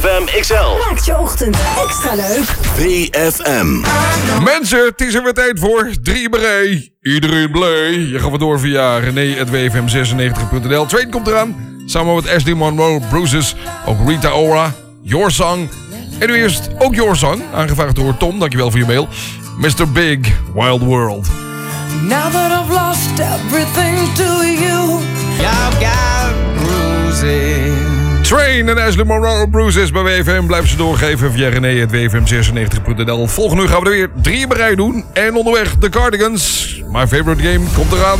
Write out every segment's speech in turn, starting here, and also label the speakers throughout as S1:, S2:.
S1: WFM XL.
S2: Maakt je ochtend extra leuk.
S1: WFM.
S3: Mensen, het is er weer tijd voor 3 Brei. Iedereen blij. Je gaat weer door via René@wfm96.nl. Train komt eraan. Samen met Ashley Monroe, Bruises. Ook Rita Ora, Your Song. En nu eerst ook Your Song. Aangevraagd door Tom, dankjewel voor je mail. Mr. Big, Wild World.
S4: Now that I've lost everything to you, I've got bruises.
S3: Train en Ashley Monroe, Bruises bij WFM. Blijf ze doorgeven via René@wfm96.nl. Volgende uur gaan we er weer 3 Brei doen. En onderweg de Cardigans. My Favorite Game komt eraan.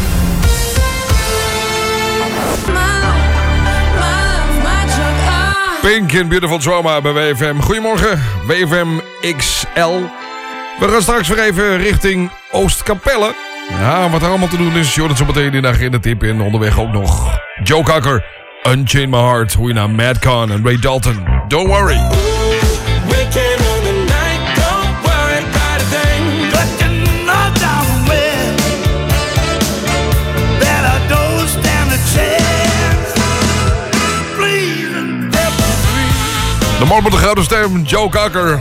S3: Pink in Beautiful Trauma bij WFM. Goedemorgen, WFM XL. We gaan straks weer even richting Oostkapelle. Ja, wat er allemaal te doen is, Jordan zo meteen in de agenda tip. En onderweg ook nog Joe Cocker, Unchain My Heart. Hoe je naar Madcon en Ray Dalton. Don't worry. De man met de gouden stem, Joe Cocker.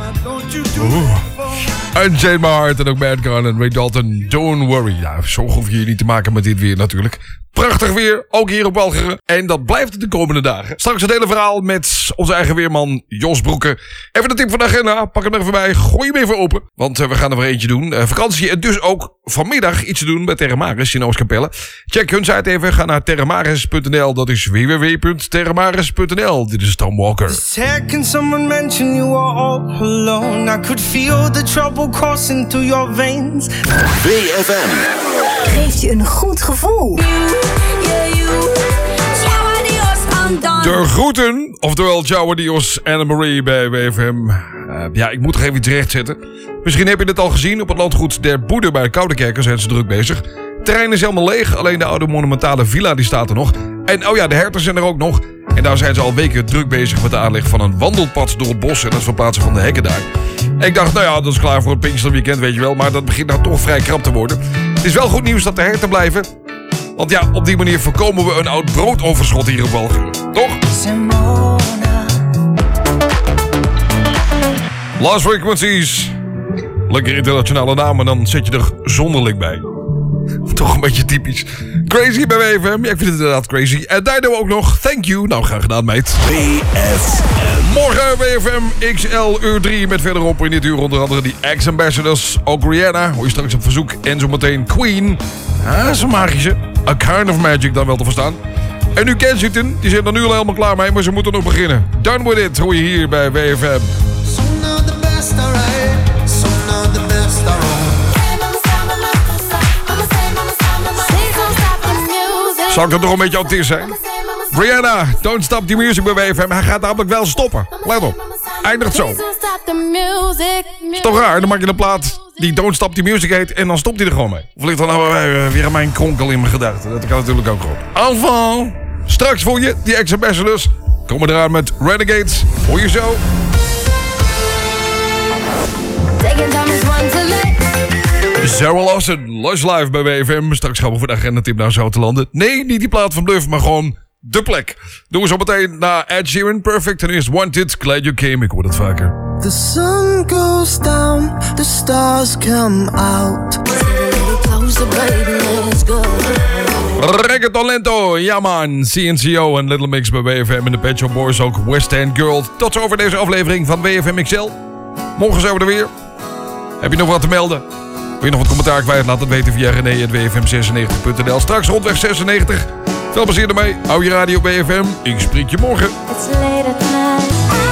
S3: Unchain My Heart en ook Madcon en Ray Dalton. Don't worry. Ja, zo hoef je niet te maken met dit weer natuurlijk. Prachtig weer, ook hier op Walcheren. En dat blijft de komende dagen. Straks het hele verhaal met onze eigen weerman Jos Broeken. Even de tip van de agenda. Pak hem er even bij. Gooi hem even open. Want we gaan er weer eentje doen. Vakantie en dus ook vanmiddag iets te doen bij Terremaris in Oostkapelle. Check hun site even. Ga naar terremaris.nl. Dat is www.terremaris.nl. Dit is Tom Walker.
S4: Second someone mention you were all alone. I could feel the trouble coursing through your veins.
S1: WFM.
S2: Geeft je een goed gevoel.
S3: De groeten, oftewel ciao adios Anne-Marie bij WFM. Ja, ik moet toch even iets rechtzetten. Misschien heb je het al gezien. Op het landgoed Der Boede bij Koudekerken zijn ze druk bezig. Het terrein is helemaal leeg. Alleen de oude monumentale villa die staat er nog. En oh ja, de herten zijn er ook nog. En daar zijn ze al weken druk bezig met de aanleg van een wandelpad door het bos. En het verplaatsen van de hekken daar. En ik dacht, nou ja, dat is klaar voor het Pinksterweekend, weet je wel. Maar dat begint nou toch vrij krap te worden. Het is wel goed nieuws dat de herten blijven. Want ja, op die manier voorkomen we een oud broodoverschot hier op Walcheren. Toch?
S4: Simona.
S3: Last Frequencies. Lekker internationale naam en dan zet je er zonderling bij. Toch een beetje typisch. Crazy bij WFM. Ja, ik vind het inderdaad crazy. En Dido ook nog. Thank you. Nou, graag gedaan, meid.
S1: WFM.
S3: Morgen WFM XL uur 3. Met verderop in dit uur onder andere die Ex-Ambassadors. Ook Rihanna. Hoor je straks op verzoek. En zometeen Queen. Ah, zo'n magische. A Kind of Magic dan wel te verstaan. En nu Kensington. Die zijn er nu al helemaal klaar mee. Maar ze moeten nog beginnen. Done with it. Hoor je hier bij WFM. Zou ik er toch een beetje autistisch zijn? Rihanna, Don't Stop the Music bij WFM. Hij gaat namelijk wel stoppen. Let op. Eindigt zo. Is toch raar? Dan maak je een plaat die Don't Stop the Music heet en dan stopt hij er gewoon mee. Of ligt er nou weer mijn kronkel in mijn gedachten? Dat kan natuurlijk ook gewoon. Enfin. Straks voor je, die Ex-Ambassadors. Komen eraan met Renegades. Hoor je zo. Sarah Lawson, Lush Live bij WFM. Straks gaan we voor de agenda tip naar Zoutelanden. Nee, niet die plaat van Bluff, maar gewoon de plek. Doen we zo meteen naar Ed Sheeran, Perfect. En eerst Wanted, Glad You Came. Ik hoor het vaker.
S5: The sun goes down, the stars come out.
S3: Reggaeton Lento, ja man. CNCO en Little Mix bij WFM en de Pet Shop Boys, ook West End Girl. Tot zover deze aflevering van WFM XL. Morgen zijn we er weer. Heb je nog wat te melden? Wil je nog wat commentaar kwijt? Laat het weten via René@wfm96.nl. Straks rondweg 96. Veel plezier ermee. Hou je radio BFM. Ik spreek je morgen.
S6: It's late at night.